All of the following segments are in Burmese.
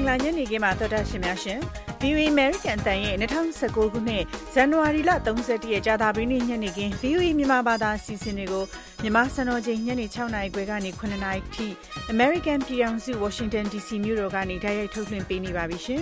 ္ဂလာညနေခင်းမှာတော်တာရှင်များရှင် VOA American အတန်ရဲ့2019ခုနှစ်ဇန်နဝါရီလ31ရက်ကြာသပတေးနေ့ညနေခင်း VOA မြန်မာဘာသာအစီအစဉ်တွေကိုမြန်မာစံတော်ချိန်ညနေ6နာရီခွဲကနေ9နာရီထိ American ပြည်ထောင်စု Washington DC မြို့တော်ကနေတိုက်ရိုက်ထုတ်လွှင့်ပေးနေပါပြီရှင်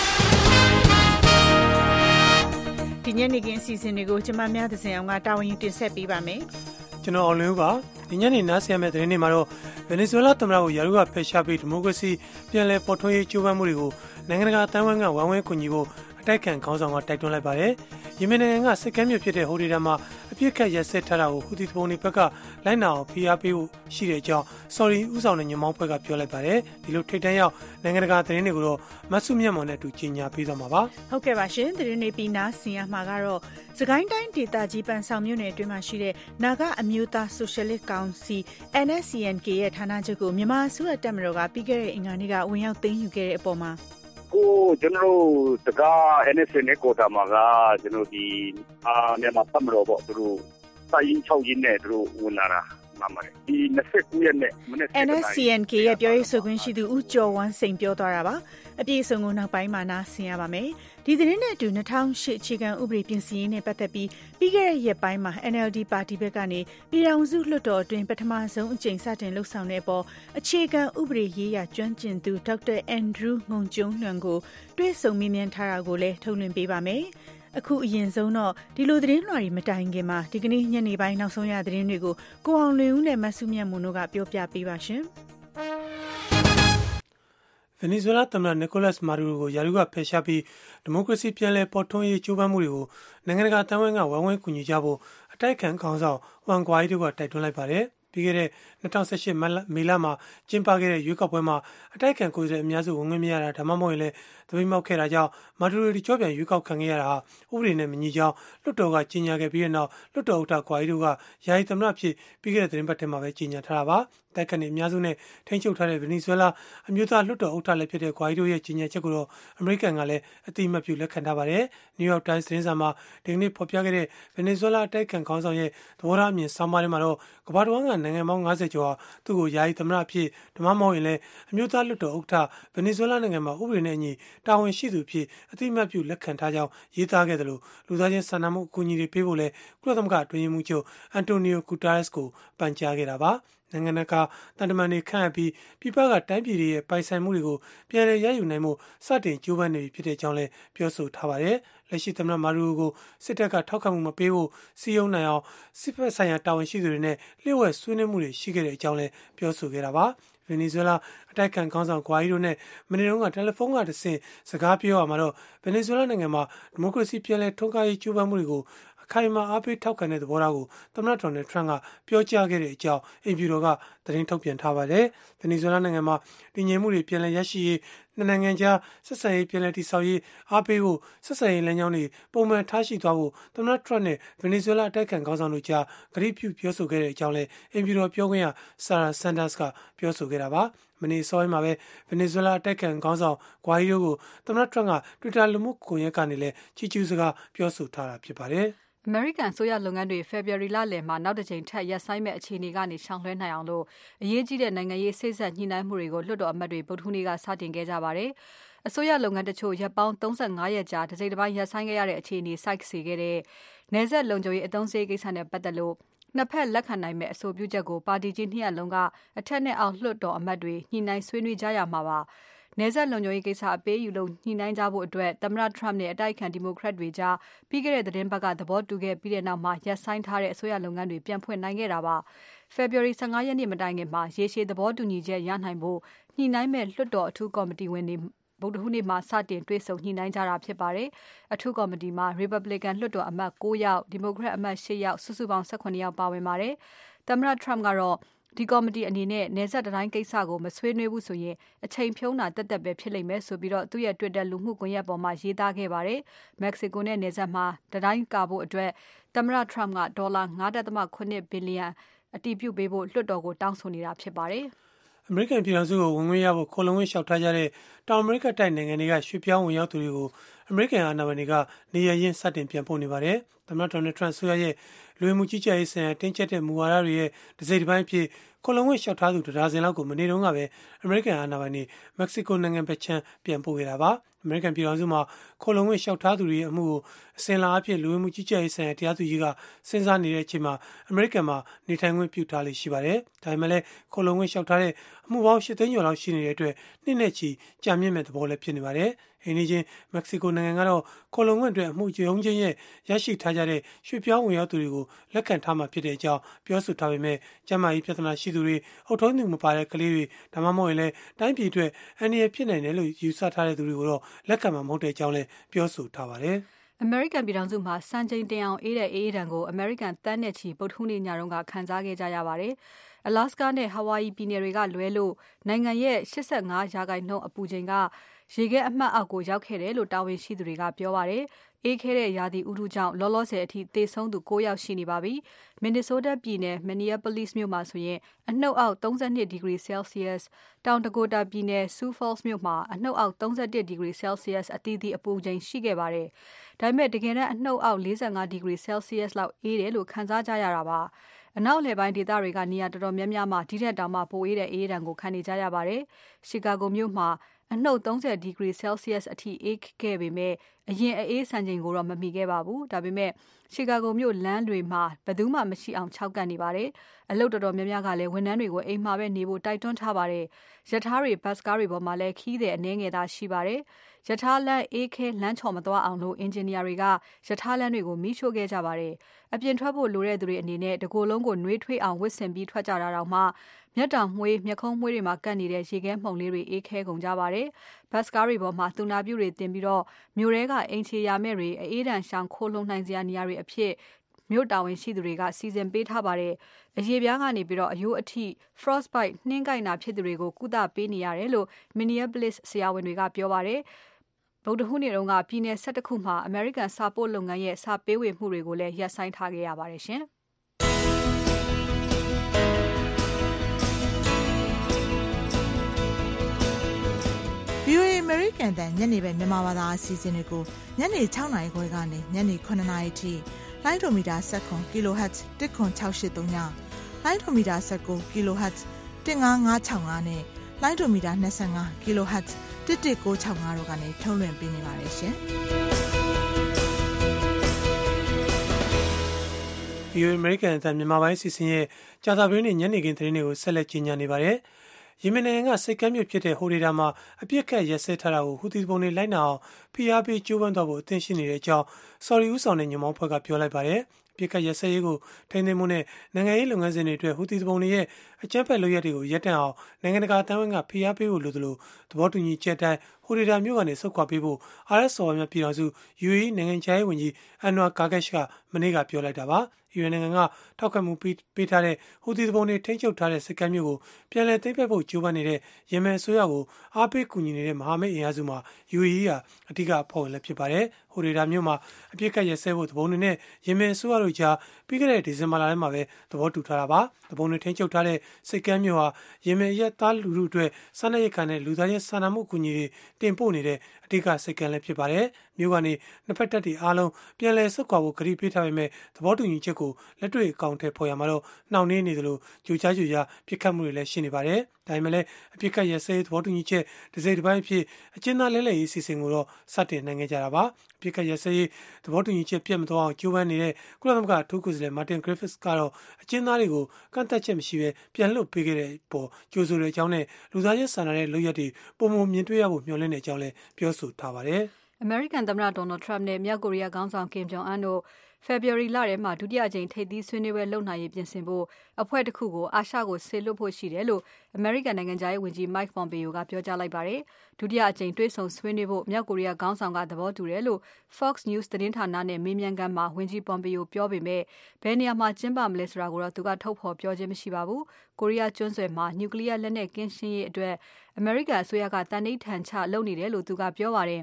ဒီညနေခင်းအစီအစဉ်တွေကိုကျွန်မများသဇင်အောင်ကတာဝန်ယူတင်ဆက်ပေးပါမယ်ကျွန်တော်အောင်လင်းဦးပါဒီညနေနားဆင်ရမယ့်သတင်းတွေမှာတော့ဗင်နီဇွဲလားသမ္မတကိုယာရုကဖယ်ရှားပြီးဒီမိုကရေစီပြန်လည်ပေါ်ထွန်းရေးကြိုးပမ်းမှုတွေကိုနိုင်ငံတကာအသင်းအဝိုင်းကဝိုင်းဝန်းကူညီဖို့အတိုက်ခံခေါင်းဆောင်ကတိုက်တွန်းလိုက်ပါတယ်။ယီမင်နိုင်ငံကစစ်ကမ်းမြို့ဖြစ်တဲ့ဟိုဒေတာမှာအပြစ်ခတ်ရက်စက်ထားတာကိုဟူသီသူပုန်တွေဘက်ကလိုက်နာအောင်ဖိအားပေးဖို့ရှိတဲ့အကြောင်းဆော်ဒီဥဆောင်တဲ့ညမောင်းဘက်ကပြောလိုက်ပါတယ်။ဒီလိုထိတ်တန့်ရောက်နိုင်ငံတကာသတင်းတွေကိုတော့မဆုမြတ်မော်နဲ့အတူကြီးညာပေးသွားမှာပါ။ဟုတ်ကဲ့ပါရှင်သတင်းတွေပြီးနားဆင်ရမှာကတော့စကိုင်းတိုင်းဒေသကြီးပန်ဆောင်မြို့နယ်အတွင်းမှာရှိတဲ့နာဂအမျိုးသားဆိုရှယ်လစ်ကောင်စီ NSCN-K ရဲ့ဌာနချုပ်ကိုမြန်မာအစိုးရတပ်မတော်ကပြီးခဲ့တဲ့အင်္ဂါနေ့ကဝင်ရောက်သိမ်းယူခဲ့တဲ့အပေါ်မှာကျွန်တော်တို့တကား NSCN နဲ့ကိုတာမှာကကျွန်တော်ဒီမြန်မာတပ်မတော်ပေါ့သူတို့စာရင်း6ရင်းနဲ့သူတို့ဝင်လာတာမှန်ပါတယ်ဒီ29ရက်နေ့မနေ့ NSCN-K ရဲ့ပြောရေးဆိုခွင့်ရှိသူဦးကျော်ဝမ်းစိန်ပြောသွားတာပါအပြည့်အစုံကိုနောက်ပိုင်းမှာနားဆင်ရပါမယ်ဒီသတင်းနဲ့အတူ2008အခြေခံဥပဒေပြင်ဆင်ရေးနဲ့ပတ်သက်ပြီးပြီးခဲ့တဲ့ရက်ပိုင်းမှာ NLD ပါတီဘက်ကနေပြည်ထောင်စုလွှတ်တော်အတွင်းပထမဆုံးအကြိမ်စတင်လှုပ်ဆောင်တဲ့အပေါ်အခြေခံဥပဒေရေးရာကျွမ်းကျင်သူဒေါက်တာအန်ဒရူးငုံကျုံလွန်ကိုတွေ့ဆုံမေးမြန်းထားတာကိုလည်းထုတ်လွှင့်ပေးပါမယ်အခုအရင်ဆုံးတော့ဒီလိုသတင်းလွှာတွေမတိုင်ခင်မှာဒီကနေ့ညနေပိုင်းနောက်ဆုံးရသတင်းတွေကိုကိုအောင်လွင်ဦးနဲ့မဆုမြတ်မွန်တို့ကပြောပြပေးပါရှင်ဗင်နီဇွဲလားသမ္မတနီကိုလတ်မာဒူရိုကိုယာရုကဖယ်ရှားပြီးဒီမိုကရေစီပြန်လည်ပေါ်ထွန်းရေးကြိုးပမ်းမှုတွေကိုနိုင်ငံတကာအသင်းအဝိုင်းကဝိုင်းဝန်းကူညီကြဖို့အတိုက်ခံခေါင်းဆောင်ဝမ်ဂွိုင်တို့ကတိုက်တွန်းလိုက်ပါတယ်ပြီးခဲ့တဲ့2018မေလမှာကျင်းပခဲ့တဲ့ရွေးကောက်ပွဲမှာအတိုက်ခံကိုယ်စားလှယ်အများစုဝင်ခွင့်မရတာဒါမှမဟုတ်ရင်လည်းသပိတ်မှောက်ခဲ့တာကြောင့်မာဒူရိုဒီကြောပြန်ရွေးကောက်ခံခဲ့ရတာဟာဥပဒေနဲ့မညီကြောင်းလွှတ်တော်ကကြေညာခဲ့ပြီးတဲ့နောက်လွှတ်တော်ဥက္ကဋ္ဌဂွိုင်တို့ကယာယီသမ္မတဖြစ်ပြီးခဲ့တဲ့သတင်းပတ်ထဲမှာပဲကြေညာထားတာပါတိုက်ခတ်နေအများစုနဲ့ထိန်းချုပ်ထားတဲ့ဗင်နီဇွဲလားအမျိုးသားလွှတ်တော်ဥက္ကဋ္ဌလည်းဖြစ်တဲ့ဂွိုင်ဒိုရဲ့ကြေညာချက်ကိုတော့အမေရိကန်ကလည်းအတိအမှတ်ပြုလက်ခံထားပါတယ်။ New York Times သတင်းစာမှာဒီကနေ့ဖော်ပြခဲ့တဲ့ဗင်နီဇွဲလားအတိုက်ခံခေါင်းဆောင်ရဲ့သဘောထားအမြင်ဆောင်းပါးထဲမှာတော့ကမ္ဘာတဝန်းကနိုင်ငံပေါင်း90ကျော်ဟာသူ့ကိုယာယီသမ္မတအဖြစ်ဒါမှမဟုတ်ရင်လည်းအမျိုးသားလွှတ်တော်ဥက္ကဋ္ဌဗင်နီဇွဲလားနိုင်ငံမှာဥပဒေနဲ့အညီတာဝန်ရှိသူဖြစ်အတိအမှတ်ပြုလက်ခံထားကြောင်းရေးသားခဲ့တယ်လို့လူသားချင်းစာနာမှုအကူအညီတွေပေးဖို့လည်းကုလသမဂ္ဂအတွင်းရေးမှူးချုပ်အန်တိုနီယိုဂူတာရက်စ်ကိုပန်ကြားခဲ့တာပါနိုင်ငံတကာတန်တမန်တွေခန့်အပ်ပြီးပြည်ပကတိုင်းပြည်တွေရဲ့ပိုင်ဆိုင်မှုတွေကိုပြန်လည်ရယူနိုင်မှုစတင်ကြိုးပမ်းနေပြီဖြစ်တဲ့အကြောင်းလည်းပြောဆိုထားပါတယ်။လက်ရှိသမ္မတမာဒူရိုကိုစစ်တပ်ကထောက်ခံမှုမပေးဖို့စီယုံနိုင်အောင်စစ်ဖက်ဆိုင်ရာတာဝန်ရှိသူတွေနဲ့လျှို့ဝှက်ဆွေးနွေးမှုတွေရှိခဲ့တဲ့အကြောင်းလည်းပြောဆိုခဲ့တာပါ။ဗင်နီဇွဲလားအတိုက်ခံခေါင်းဆောင်ဂွိုင်ဒိုနဲ့မနေ့တုန်းကတယ်လီဖုန်းကတဆင့်စကားပြောရမှာတော့ဗင်နီဇွဲလားနိုင်ငံမှာဒီမိုကရေစီပြန်လည်ထွန်းကားရေးကြိုးပမ်းမှုတွေကိုခိုင်မာအားပေးထောက်ခံတဲ့သဘောထားကိုသမ္မတဒေါ်နယ်ထရန့်ကပြောကြားခဲ့တဲ့အကြောင်းအင်ဖြူတော်ကသတင်းထုတ်ပြန်ထားပါတယ်။ဗင်နီဇွဲလားနိုင်ငံမှာတည်ငြိမ်မှုတွေပြန်လည်ရရှိရေးနှစ်နိုင်ငံကြားဆက်ဆံရေးပြန်လည်တည်ဆောက်ရေးအားပေးဖို့ဆက်ဆံရေးလမ်းကြောင်းတွေပုံမှန်ထားရှိသွားဖို့သမ္မတထရန့်နဲ့ဗင်နီဇွဲလားအတိုက်ခံခေါင်းဆောင်တို့ကြားကတိပြုပြောဆိုခဲ့တဲ့အကြောင်းလည်းအင်ဖြူတော်ပြောခွင့်ရဆာရာဆန်ဒါစ်ကပြောဆိုခဲ့တာပါ။မနေ့စောပိုင်းမှာပဲဗင်နီဇွဲလားအတိုက်ခံခေါင်းဆောင်ဂွိုင်ဒိုကိုသမ္မတထရန့်က Twitter လူမှုကွန်ရက်ကနေလည်းချီးကျူးစကားပြောဆိုထားတာဖြစ်ပါတယ်။အမေရိကန်ဆိုရလုပ်ငန်းတွေ February လလယ်မှာနောက်တစ်ကြိမ်ထပ်ရပ်ဆိုင်းမဲ့အခြေအနေကနေရှောင်လွှဲနိုင်အောင်လို့အရေးကြီးတဲ့နိုင်ငံရေးစိတ်ဆက်ညှိနှိုင်းမှုတွေကိုလွှတ်တော်အမတ်တွေဗုဒ္ဓဟူးနေ့ကစတင်ခဲ့ကြပါတယ်။အစိုးရလုပ်ငန်းတချို့ရပ်ပေါင်း35ရက်ကြာတစ်စိတ်တစ်ပိုင်းရပ်ဆိုင်းခဲ့ရတဲ့အခြေအနေစိုက်စေခဲ့တဲ့နယ်စပ်လုံခြုံရေးအသုံးစရိတ်ကိစ္စနဲ့ပတ်သက်လို့နှစ်ဖက်လက်ခံနိုင်မဲ့အဆိုပြုချက်ကိုပါတီကြီးနှစ်ရပ်လုံးကအထက်နဲ့အောက်လွှတ်တော်အမတ်တွေညှိနှိုင်းဆွေးနွေးကြရမှာပါ။နယ်စပ်လုံခြုံရေးကိစ္စအပေးယူလို့ညှိနှိုင်းကြဖို့အတွက်သမ္မတ Trump နဲ့အတိုက်အခံဒီမိုကရက်တွေကြားပြီးခဲ့တဲ့သတင်းပတ်ကသဘောတူခဲ့ပြီးတဲ့နောက်မှာရပ်ဆိုင်းထားတဲ့အစိုးရလုပ်ငန်းတွေပြန်ဖွင့်နိုင်ခဲ့တာပါ။ February 15ရက်နေ့မတိုင်ခင်မှာရေရှည်သဘောတူညီချက်ရနိုင်ဖို့ညှိနှိုင်းမဲ့လွှတ်တော်အထူးကော်မတီဝင်တွေဗုဒ္ဓဟူးနေ့မှာစတင်တွေ့ဆုံညှိနှိုင်းကြတာဖြစ်ပါတယ်။အထူးကော်မတီမှာ Republican လွှတ်တော်အမတ်9ယောက် Democrat အမတ်8ယောက်စုစုပေါင်း18ယောက်ပါဝင်ပါတယ်။သမ္မတ Trump ကတော့ဒီကော်မတီအနေနဲ့နယ်စပ်တိုင်းကိစ္စကိုမဆွေးနွေးဘူးဆိုရင်အချိန်ဖြုံးတာတက်တက်ပဲဖြစ်လိမ့်မယ်ဆိုပြီးတော့သူ့ရဲ့ Twitter လူမှုကွန်ရက်ပေါ်မှာရေးသားခဲ့ပါတယ်။ Mexico နဲ့နယ်စပ်မှာတိုင်းကာဖို့အတွက်သမ္မတ Trump ကဒေါ်လာ 9.8 ဘီလီယံအတည်ပြုပေးဖို့လွှတ်တော်ကိုတောင်းဆိုနေတာဖြစ်ပါတယ်။အမေရိကန်ပြည်ထောင်စုကိုဝင်ခွင့်ရဖို့ခိုလုံခွင့်လျှောက်ထားကြတဲ့တောင်အမေရိကတိုက်နိုင်ငံတွေကရွှေ့ပြောင်းဝင်ရောက်သူတွေကိုအမေရိကန်အာဏာပိုင်တွေကနေရရင်စတင်ပြန်ပို့နေပါတယ်။သမ္မတဒေါ်နယ်ထရန့်ဆိုရရဲ့လူဝင်မှုကြီးကြပ်ရေးဆိုင်ရာတင်းကျပ်တဲ့မူဝါဒတွေရဲ့တစ်စိတ်တစ်ပိုင်းအဖြစ်ခိုလုံခွင့်လျှောက်ထားသူတစ်ဒါဇင်လောက်ကိုမနေ့တုန်းကပဲအမေရိကန်အာဏာပိုင်တွေမက္ကဆီကိုနိုင်ငံဘက်ခြမ်းပြန်ပို့ခဲ့တာပါအမေရိကန်ပြည်ထောင်စုမှာခိုလုံခွင့်လျှောက်ထားသူတွေရဲ့အမှုကိုအစဉ်လာအဖြစ်လူဝင်မှုကြီးကြပ်ရေးဆိုင်ရာတရားသူကြီးကစဉ်းစားနေတဲ့အချိန်မှာအမေရိကန်မှာနေထိုင်ခွင့်ပြုထားလေးရှိပါတယ်။ဒါပေမဲ့လည်းခိုလုံခွင့်လျှောက်ထားတဲ့အမှုပေါင်း8သိန်းကျော်လောက်ရှိနေတဲ့အတွက်နှစ်နဲ့ချီကြာမြင့်မဲ့သဘောလည်းဖြစ်နေပါတယ်။အိန္ဒိယမက္ကဆီကိုနိုင်ငံကတော့ခိုလုံခွင့်အတွက်အမှုရုံးချင်းရဲ့ရရှိထားကြတဲ့ရွှေ့ပြောင်းဝင်ရောက်သူတွေကိုလက်ခံထားမှာဖြစ်တဲ့အကြောင်းပြောဆိုထားပေမဲ့ကျန်းမာရေးပြဿနာရှိသူတွေအုပ်ထုံးသူမပါတဲ့ကလေးတွေဒါမှမဟုတ်ရင်လည်းတိုင်းပြည်အတွက်အန္တရာယ်ဖြစ်နိုင်တယ်လို့ယူဆထားတဲ့သူတွေကိုတော့လက်ခံမှာမဟုတ်တဲ့အကြောင်းလည်းပြောဆိုထားပါတယ်။အမေရိကန်ပြည်ထောင်စုမှာစံချိန်တင်အောင်အေးတဲ့အေးဒဏ်ကိုအမေရိကန်တန်းနဲ့ချီပုတ်ထူးနေညတော့ကခံစားခဲ့ကြရပါတယ်။ Alaska နဲ့ Hawaii ပြည်နယ်တွေကလွဲလို့နိုင်ငံရဲ့85%အပူချိန်ကရေခဲအမှတ်အောက်ကိုရောက်ခဲ့တယ်လို့တာဝန်ရှိသူတွေကပြောပါတယ်။အေးခဲတဲ့ရာသီဥတုကြောင့်လောလောဆယ်အထိသေဆုံးသူ9ယောက်ရှိနေပါပြီ။ Minnesota ပြည်နယ် Minneapolis မြို့မှာဆိုရင်အနှုတ်အောက်32 degree Celsius တောင် Dakota ပြည်နယ် Sioux Falls မြို့မှာအနှုတ်အောက်31 degree Celsius အသီးသီးအပူချိန်ရှိခဲ့ပါတယ်။ဒါပေမဲ့တကယ်တမ်းအနှုတ်အောက်45 degree Celsius လောက်အေးတယ်လို့ခံစားကြရတာပါ။အနောက်လယ်ပိုင်းဒေသတွေကနေရာတော်တော်များများမှာဒီထက်တောင်မှပိုအေးတဲ့အေးဒဏ်ကိုခံနေကြရပါတယ်။ Chicago မြို့မှာအနှုတ်30 degree Celsius အထိအေးခဲ့ပေမဲ့အရင်အေးစံချိန်ကိုတော့မမီခဲ့ပါဘူး။ဒါပေမဲ့ Chicago မြို့လမ်းတွေမှာဘယ်သူမှမရှိအောင်ခြောက်ကပ်နေပါတယ်။အလုပ်တော်တော်များများကလည်းဝန်ထမ်းတွေကိုအိမ်မှာပဲနေဖို့တိုက်တွန်းထားပါတယ်။ရထားတွေဘတ်စ်ကားတွေပေါ်မှာလည်းခီးသည်အနှဲငယ်သာရှိပါတယ်။ရထားလမ်းအေးခဲလမ်းချော်မသွားအောင်လို့အင်ဂျင်နီယာတွေကရထားလမ်းတွေကိုမီးရှို့ခဲ့ကြပါတယ်။အပြင်ထွက်ဖို့လိုတဲ့သူတွေအနေနဲ့တကိုယ်လုံးကိုနှွေးထွေးအောင်ဝတ်ဆင်ပြီးထွက်ကြတာတောင်မှမျက်တောင်မွှေးမျက်ခုံးမွှေးတွေမှာကပ်နေတဲ့ရေခဲမှုန်လေးတွေအေးခဲကုန်ကြပါတယ်။ဘတ်စ်ကားတွေပေါ်မှာသူနာပြုတွေတင်ပြီးတော့မြို့ထဲကအိမ်ချေရမဲ့တွေအေးဒဏ်ရှောင်ခိုးလုံနိုင်စရာနေရာတွေအဖြစ်မြို့တာဝန်ရှိသူတွေကစီစဉ်ပေးထားပါတယ်။အရေပြားကနေပြီးတော့အယိုးအထိ frostbite နှင်းကိုက်နာဖြစ်သူတွေကိုကုသပေးနေရတယ်လို့ Minneapolis ဆရာဝန်တွေကပြောပါတယ်။ဗုဒ္ဓဟူးနေ့တုန်းကပြည်နယ်11ခုမှာ American စာပို့လုပ်ငန်းရဲ့စာပေးဝေမှုတွေကိုလည်းရပ်ဆိုင်းထားခဲ့ရပါတယ်ရှင်။ VOA American တန်ညနေပဲမြန်မာဘာသာအစီအစဉ်တွေကိုညနေ6နာရီခွဲကနေညနေ9နာရီထိလိုင်းဒိုမီတာ19 kHz 10683ညလိုင်းဒိုမီတာ19 kHz 15565နဲ့လိုင်းဒိုမီတာ25 kHz 11965တို့ကနေထုတ်လွှင့်ပေးနေပါတယ်ရှင်။ VOA American အသံမြန်မာပိုင်းစီစဉ်ရဲ့ကြာသပတေးနေ့ညနေခင်းသတင်းတွေကိုဆက်လက်ကြီးညာနေပါတယ်။ယီမင်နိုင်ငံကစိတ်ကမ်းမြို့ဖြစ်တဲ့ဟိုဒေတာမှာအပြစ်ခတ်ရက်စဲထားတာကိုဟူသီပုံတွေလိုက်နာအောင်ဖိအားပေးကြိုးပမ်းတော့ဖို့အသင့်ရှိနေတဲ့အကြောင်းဆော်ဒီဦးဆောင်တဲ့ညွှန်ပေါင်းဖွဲ့ကပြောလိုက်ပါတယ်။ပြစ်ခတ်ရက်စဲရေးကိုထိန်းသိမ်းမှုနဲ့နိုင်ငံရေးလုပ်ငန်းစဉ်တွေအတွက်ဟူသီပုံတွေရဲ့အကြမ်းဖက်လုပ်ရက်တွေကိုရပ်တန့်အောင်နိုင်ငံတကာအသင်းဝင်ကဖိအားပေးဖို့လိုသလိုသဘောတူညီချက်တိုင်းဟိုဒေတာမြို့ကနေဆုတ်ခွာပေးဖို့ RS များပြည်တော်စု UAE နိုင်ငံခြားရေးဝန်ကြီးအန်နွာကာဂက်ရှ်ကမနေ့ကပြောလိုက်တာပါ။ယူအန်နိုင်ငံကထောက်ခံမှုပေးထားတဲ့ဟူသီပုံတွေထိန်းချုပ်ထားတဲ့စစ်ကမ်းမြို့ကိုပြန်လည်သိမ်းပိုက်ဖို့ကြိုးပမ်းနေတဲ့ယီမင်အစိုးရကိုအားပေးကူညီနေတဲ့မဟာမိတ်အင်အားစုမှာ UAE ကအဓိကအဖွဲ့ဝင်လည်းဖြစ်ပါတယ်။ဟိုဒေတာမြို့မှာအပြစ်ကတ်ရက်စဲဖို့သဘောတွေနဲ့ယီမင်အစိုးရတို့ကြားပြီးခဲ့တဲ့ဒီဇင်ဘာလထဲမှာပဲသဘောတူထားတာပါ။သဘောတွေထိန်းချုပ်ထားတဲ့စစ်ကမ်းမြို့ဟာယီမင်ရဲ့သားလူထုအတွက်စားနပ်ရိက္ခာနဲ့လူသားချင်းစာနာမှုကူညီတွေတင်ပို့နေတဲ့အဓိကစစ်ကမ်းလည်းဖြစ်ပါတယ်။မြို့ကနေနှစ်ဖက်တပ်တွေအားလုံးပြန်လည်ဆုတ်ခွာဖို့ကတိပေးထားပေမဲ့သဘောတူညီချက်ကိုလက်တွေ့အကောင့်ထဲပေါ်ရမှာတော့နှောင့်နှေးနေသလိုကြိုကြားပြစ်ခတ်မှုတွေလည်းရှိနေပါတယ်။ဒါပေမဲ့လည်းအပြစ်ခတ်ရစဲသဘောတူညီချက်တစ်စိတ်တစ်ပိုင်းဖြစ်အကျဉ်းသားလဲလှယ်ရေးစီစဉ်ကိုတော့စတင်နိုင်ခဲ့ကြတာပါ။အပြစ်ခတ်ရစဲသဘောတူညီချက်ပြတ်မသွားအောင်ကြိုးပမ်းနေတဲ့ကုလသမဂ္ဂအထူးကိုယ်စားလှယ်မာတင်ဂရစ်ဖစ်ကတော့အကျဉ်းသားတွေကိုကန့်သက်ချက်မရှိဘဲပြန်လွှတ်ပေးခဲ့တဲ့ပေါ်ကြိုးဆိုတဲ့အကြောင်းနဲ့လူသားချင်းစာနာတဲ့လုပ်ရက်တွေပုံမှန်မြင်တွေ့ရဖို့မျှော်လင့်တဲ့အကြောင်းလည်းပြောဆိုထားပါတယ်။ American သမ္မတ Donald Trump နဲ့မြောက်ကိုရီးယားခေါင်းဆောင် Kim Jong Un တို့ February လထဲမှာဒုတိယကြိမ်ထိပ်သီးဆွေးနွေးပွဲလုပ်နိုင်ရေးပြင်ဆင်ဖို့အဖွဲ့တစ်ခုကိုအာရှကိုဆေလွှတ်ဖို့ရှိတယ်လို့ American နိုင်ငံခြားရေးဝန်ကြီး Mike Pompeo ကပြောကြားလိုက်ပါတယ်။ဒုတိယအကြိမ်တွေ့ဆုံဆွေးနွေးဖို့မြောက်ကိုရီးယားခေါင်းဆောင်ကသဘောတူတယ်လို့ Fox News သတင်းဌာနနဲ့မေးမြန်းခန်းမှာဝန်ကြီး Pompeo ပြောပေမဲ့ဘယ်နေရာမှာကျင်းပမလဲဆိုတာကိုတော့သူကထုတ်ဖော်ပြောခြင်းမရှိပါဘူး။ကိုရီးယားကျွန်းဆွယ်မှာနျူကလ িয়ার လက်နက်ကင်းရှင်းရေးအတွက် American အစိုးရကတန်ဋိဌာန်ချလုပ်နေတယ်လို့သူကပြောပါတယ်။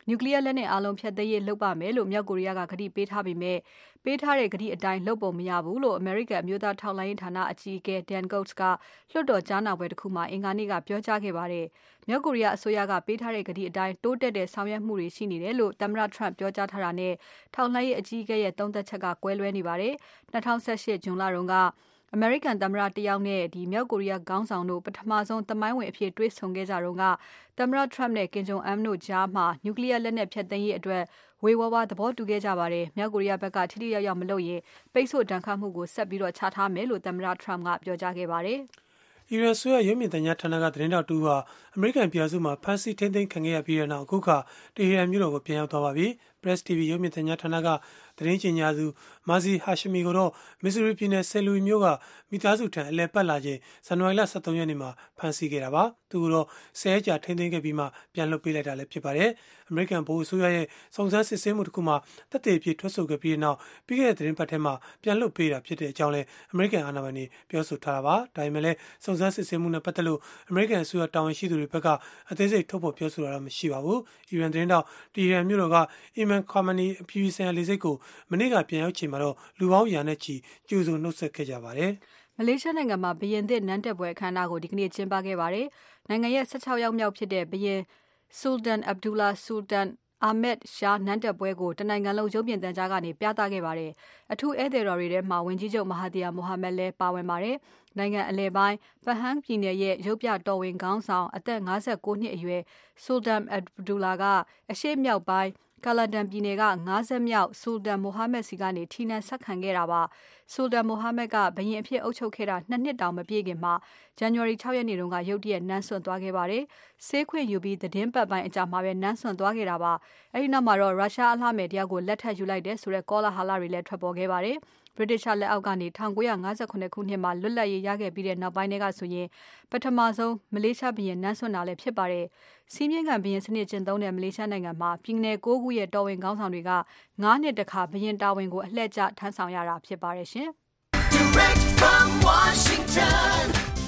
နျူကလ িয়ারလက်နက်အားလုံးဖျက်သိမ်းရေးလုပ်ပါမယ်လို့မြောက်ကိုရီးယားကကတိပေးထားပေမဲ့ပေးထားတဲ့ကတိအတိုင်းလုပ်ပုံမရဘူးလို့ American အမျိုးသားထောက်လှမ်းရေးဌာနအကြီးအကဲ Dan Coats ကလွှတ်တော်ကြားနာပွဲတစ်ခုမှာအင်္ဂါနေ့ကပြောကြားခဲ့ပါတယ်။မြောက်ကိုရီးယားအစိုးရကပေးထားတဲ့ကတိအတိုင်းတိုးတက်တဲ့ဆောင်ရွက်မှုတွေရှိနေတယ်လို့သမ္မတ Trump ပြောကြားထားတာနဲ့ထောက်လှမ်းရေးအကြီးအကဲရဲ့သုံးသပ်ချက်ကကွဲလွဲနေပါတယ်။2018 ဇွန်လတုန်းကအမေရိကန်သမ္မတတယောက်နဲ့မြောက်ကိုရီးယားခေါင်းဆောင်တို့ပထမဆုံးသမိုင်းဝင်အဖြစ်တွေ့ဆုံခဲ့ကြတော့ကသမ္မတ Trump နဲ့ Kim Jong Un တို့ကြားမှာနျူကလ িয়ারလက်နက်ဖျက်သိမ်းရေးအတွက်ဝေဝါးသဘောတူခဲ့ကြပါတယ်။မြောက်ကိုရီးယားဘက်ကထိထိရောက်ရောက်မလုပ်ရင်ပိတ်ဆို့ဒဏ်ခတ်မှုကိုဆက်ပြီးချထားမယ်လို့သမ္မတ Trump ကပြောကြားခဲ့ပါတယ်။အီရန်ဆိုရရုပ်မြင်သံကြားဌာနကသတင်းတောက်တူဟာအမေရိကန်ပြည်သူ့မှာဖမ်းဆီးထိန်းသိမ်းခံခဲ့ရပြီးတဲ့နောက်အခုခါတီဟီရန်မြို့တော်ကိုပြန်ရောက်သွားပါပြီ။ Press TV ရုပ်မြင်သံကြားဌာနကသတင်းကြေညာသူမာဇီဟာရှမီကိုတော့မစ္စရီပြည်နယ်ဆယ်လူမြို့ကမိသားစုထံအလဲပတ်လာခြင်းဇန်နဝါရီလ23ရက်နေ့မှာဖမ်းဆီးခဲ့တာပါ။သူကတော့10ရက်ကြာထိန်းသိမ်းခဲ့ပြီးမှပြန်လွှတ်ပေးလိုက်တာလည်းဖြစ်ပါတယ်။အမေရိကန်ဗဟိုအစိုးရရဲ့စုံစမ်းစစ်ဆေးမှုတစ်ခုမှာတပ်တွေအဖြစ်ထွက်ဆိုခဲ့ပြီးနောက်ပြီးခဲ့တဲ့သတင်းပတ်ထဲမှာပြန်လွှတ်ပေးတာဖြစ်တဲ့အကြောင်းလည်းအမေရိကန်အာဏာပိုင်တွေပြောဆိုထားတာပါ။ဒါပေမဲ့လည်းစုံစမ်းစစ်ဆေးမှုနဲ့ပတ်သက်လို့အမေရိကန်အစိုးရတာဝန်ရှိသူတွေဘက်ကအသေးစိတ်ထုတ်ဖော်ပြောဆိုတာတော့မရှိပါဘူး။အီရန်သတင်းတောက်တီဟီရန်မြို့တော်ကအီမန်ခါမနီအပြည်ပြည်ဆိုင်ရာလေဆိပ်ကိုမနေ့ကပြန်ရောက်ချိန်မှာတော့လူပေါင်းရာနဲ့ချီကြိုဆိုနှုတ်ဆက်ခဲ့ကြပါတယ်။မလေးရှားနိုင်ငံမှာဘုရင်သစ်နန်းတက်ပွဲအခမ်းအနားကိုဒီကနေ့ကျင်းပခဲ့ပါတယ်။နိုင်ငံရဲ့16ယောက်မြောက်ဖြစ်တဲ့ဘုရင် Sultan Abdullah Sultan Ahmed Shah နန်းတက်ပွဲကိုတနိုင်ငံလုံးရုပ်မြင်သံကြားကနေပြသခဲ့ပါတယ်။အထူးဧည့်သည်တော်တွေထဲမှာဝန်ကြီးချုပ်မဟာဒီယာမိုဟာမက်လည်းပါဝင်ပါတယ်။နိုင်ငံအလယ်ပိုင်းပဟန်းပြည်နယ်ရဲ့ရုပ်ပြတော်ဝင်ခေါင်းဆောင်အသက်59နှစ်အရွယ် Sultan Abdullah ကအရှေ့မြောက်ပိုင်းကာလာတန်ပြည်နယ်က50မြောက်ဆူလတန်မိုဟာမက်စီကနေထီနန်းဆက်ခံခဲ့တာပါဆူလတန်မိုဟာမက်ကဘုရင်အဖြစ်အုပ်ချုပ်ခဲ့တာ2နှစ်တောင်မပြည့်ခင်မှာဇန်နဝါရီ6ရက်နေ့တုန်းကရုတ်တရက်နန်းစွန့်သွားခဲ့ပါတယ်ဆေးခွင့်ယူပြီးသတင်းပတ်ပိုင်းအကြာမှာပဲနန်းစွန့်သွားခဲ့တာပါအဲဒီနောက်မှာတော့ရုရှားအလှမယ်တရားကိုလက်ထပ်ယူလိုက်တဲ့ဆိုတဲ့ကောလာဟလတွေလည်းထွက်ပေါ်ခဲ့ပါတယ်ဗြိတိရှလက်အောက်ကနေ1958ခုနှစ်မှာလွတ်လပ်ရေးရခဲ့ပြီးတဲ့နောက်ပိုင်းတွေကဆိုရင်ပထမဆုံးမလေးရှားဘုရင်နန်းစွန့်တာလည်းဖြစ်ပါတယ်။စီးမြင့်ခံဘုရင်စနစ်ကျင့်သုံးတဲ့မလေးရှားနိုင်ငံမှာပြည်နယ်9ခုရဲ့တော်ဝင်ခေါင်းဆောင်တွေက9နှစ်တခါဘုရင်တာဝန်ကိုအလှည့်ကျထမ်းဆောင်ရတာဖြစ်ပါတယ်ရှင်။ Direct from Washington,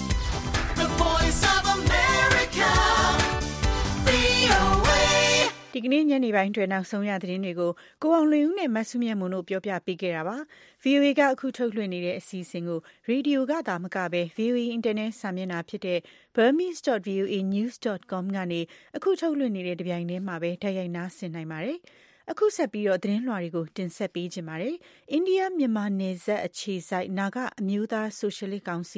the Voice of America, VOA ဒီကနေ့ညနေပိုင်းတွင်နောက်ဆုံးရသတင်းတွေကိုကိုအောင်လွင်ဦးနဲ့မဆုမြတ်မွန်တို့ပြောပြပေးခဲ့တာပါ VOA ကအခုထုတ်လွှင့်နေတဲ့အစီအစဉ်ကိုရေဒီယိုကသာမကပဲ VOA Internet စာမျက်နှာဖြစ်တဲ့ burmese.voanews.com ကနေအခုထုတ်လွှင့်နေတဲ့တပြိုင်တည်းမှာပဲတိုက်ရိုက်နားဆင်နိုင်ပါတယ်အခုဆက်ပြီးတော့သတင်းလွှာတွေကိုတင်ဆက်ပေးကြပါမယ်။အိန္ဒိယမြန်မာနယ်စပ်အခြေစိုက်နာဂအမျိုးသားဆိုရှယ်လစ်ကောင်စီ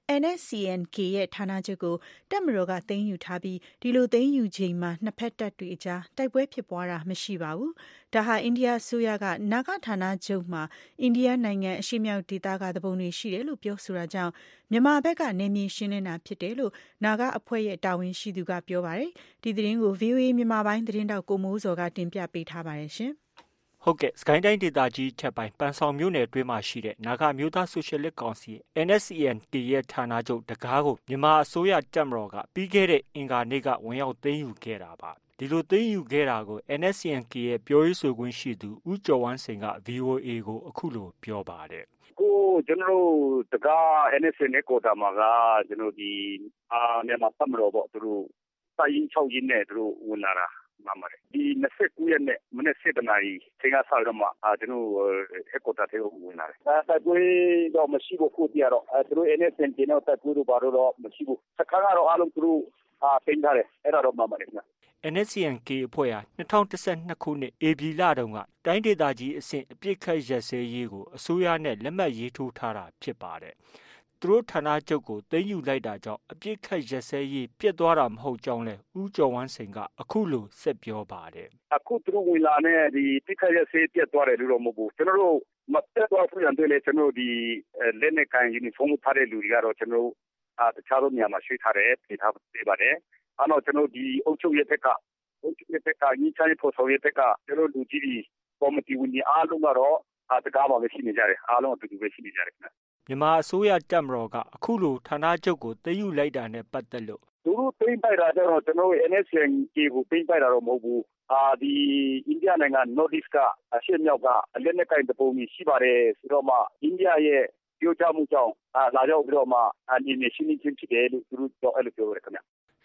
NSCN-K ရဲ့ဌာနချုပ်ကိုတပ်မတော်ကသိမ်းယူထားပြီးဒီလိုသိမ်းယူချိန်မှာနှစ်ဖက်တပ်တွေအကြားတိုက်ပွဲဖြစ်ပွားတာမရှိပါဘူး။ဒါဟာအိန္ဒိယအစိုးရကနာဂဌာနချုပ်မှာအိန္ဒိယနိုင်ငံအရှေ့မြောက်ဒေသကသဘုံတွေရှိတယ်လို့ပြောဆိုတာကြောင့်မြန်မာဘက်ကနေမြေရှင်းလင်းတာဖြစ်တယ်လို့နာဂအဖွဲ့ရဲ့တာဝန်ရှိသူကပြောပါတယ်။ဒီသတင်းကို VOA မြန်မာပိုင်းသတင်းတောက်ကိုမိုးစောကတင်ပြပေးထားပါတယ်ရှင်။ဟုတ်ကဲ့စကိုင်းတိုင်းဒေသကြီးထက်ပိုင်းပန်ဆောင်မြို့နယ်အတွင်းမှာရှိတဲ့နာဂအမျိုးသားဆိုရှယ်လစ်ကောင်စီ NSCN-K ရဲ့ဌာနချုပ်တကားကိုမြန်မာအစိုးရတပ်မတော်ကပြီးခဲ့တဲ့အင်္ဂါနေ့ကဝင်ရောက်သိမ်းယူခဲ့တာပါဒီလိုသိမ်းယူခဲ့တာကို NSCN-K ရဲ့ပြောရေးဆိုခွင့်ရှိသူဦးကျော်ဝမ်းစိန်က VOA ကိုအခုလိုပြောပါတယ်ကျွန်တော်တို့တကား NSCN နဲ့ကိုတာမှာကကျွန်တော်ဒီမြန်မာတပ်မတော်ပေါ့သူတို့တိုင်း6ရင်းနဲ့သူတို့ဝင်လာတာမှန်ပါတယ်ဒီ29ရက်နေ့မနေ့7နာရီချိန်ကစတော့မှကျွန်တော်အကောတာတဲ့ဝင်လာတယ်တိုက်ပွဲတော့မရှိဘူးခုတည်းတော့သူတို့ NSCN ကျတော့တိုက်ပွဲတော့ဘာတော့မရှိဘူးစခါကတော့အားလုံးသူတို့တင်ထားတယ်အဲ့ဒါတော့မှန်ပါတယ်ခင်ဗျ NSCN-K အဖွဲ့ဟာ2012ခုနှစ်ဧပြီလတုန်းကတိုင်းဒေသကြီးအဆင့်အပြစ်ခတ်ရက်စဲရေးကိုအစိုးရနဲ့လက်မှတ်ရေးထိုးထားတာဖြစ်ပါတယ်။သူတို့ဌာနချုပ်ကိုသိမ်းယူလိုက်တာကြောင့်အပြစ်ခတ်ရက်စဲရေးပြတ်သွားတာမဟုတ်ကြောင်းလဲဦးကျော်ဝမ်းစိန်ကအခုလိုဆက်ပြောပါတယ်။အခုသူတို့ဝင်လာတဲ့ဒီပြစ်ခတ်ရက်စဲပြတ်သွားတယ်လို့တော့မဟုတ်ဘူး။ကျွန်တော်တို့မပြတ်သွားဘူးရင်လည်းကျွန်တော်ဒီလက်နဲ့ကန်ယူနီဖောင်းထားတဲ့လူတွေကတော့ကျွန်တော်တခြားသောနေရာမှာရွှေ့ထားတယ်ပြည်ထားပေးပါတယ်။အဲ့တော့ကျွန်တော်ဒီအုပ်ချုပ်ရေးဘက်ကညီချရေးဖို့ဆောင်ရေးဘက်ကကျွန်တော်လူကြီးဒီကော်မတီဝင်ကြီးအားလုံးကတော့တကားပါပဲရှိနေကြတယ်အားလုံးအတူတူပဲရှိနေကြတယ်ခင်ဗျမြန်မာအစိုးရတပ်မတော်ကအခုလိုဌာနချုပ်ကိုသိမ်းယူလိုက်တာနဲ့ပတ်သက်လို့သူတို့သိမ်းပိုက်တာကျတော့ကျွန်တော် NSCN-K ကိုသိမ်းပိုက်တာတော့မဟုတ်ဘူးဒီအိန္ဒိယနိုင်ငံ Northeast ကအရှေ့မြောက်ကအလက်နက်ကိုင်တပုံကြီးရှိပါတယ်ဆိုတော့မှအိန္ဒိယရဲ့ပြောကြားမှုကြောင့်လာရောက်ပြီးတော့မှအနေနဲ့ရှင်းလင်းခြင်းဖြစ်တယ်လို့သူတို့တော့အဲ့လိုပြောရတယ်ခင်ဗျ